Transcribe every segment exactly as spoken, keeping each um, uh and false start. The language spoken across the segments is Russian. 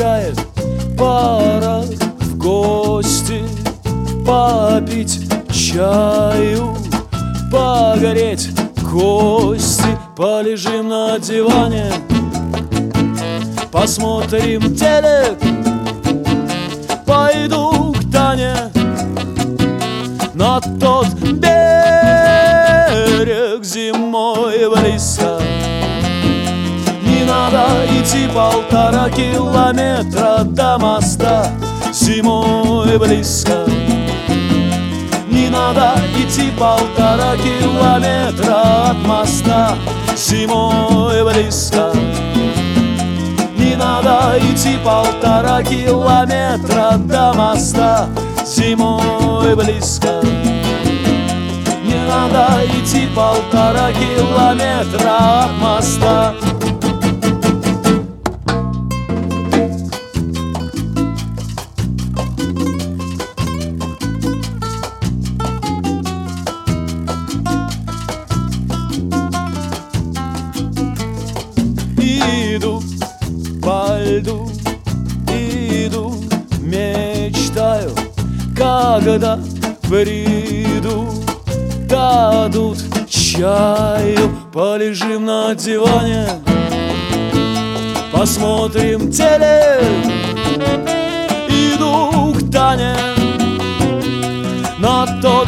скучает, пора в гости попить чаю, погореть кости. Полежим на диване, посмотрим телек, пойду к Тане на тот берег зимой близко. Не надо идти полтора километра до моста зимой близко. Не надо идти полтора километра от моста зимой близко. Не надо идти полтора километра до моста зимой близко. Не надо идти полтора километра от моста. Иду по льду, иду, мечтаю, когда приду, дадут чаю, полежим на диване, посмотрим телек. Иду к Тане на тот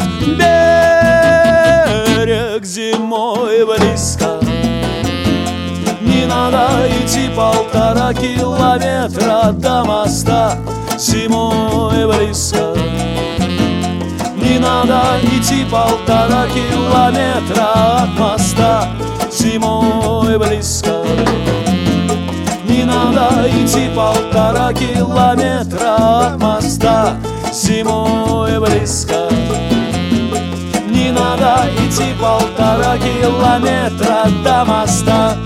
берег зимой близко. Не надо идти полтора километра до моста зимой близко. Не надо идти полтора километра от моста зимой близко. Не надо идти полтора километра от моста зимой близко. Не надо идти полтора километра до моста.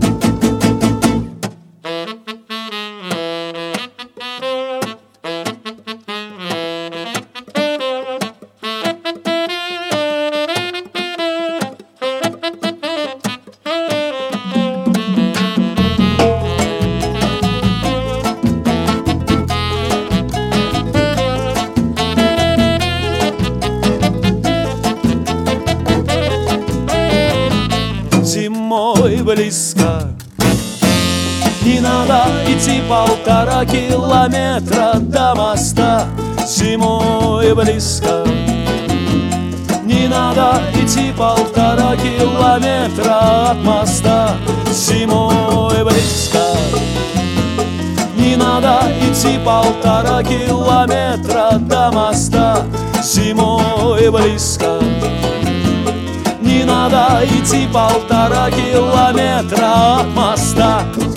Зимой близко. Не надо идти полтора километра до моста зимой близко. Не надо идти полтора километра от моста зимой близко. Не надо идти полтора километра до моста зимой близко. Не надо идти полтора километра от моста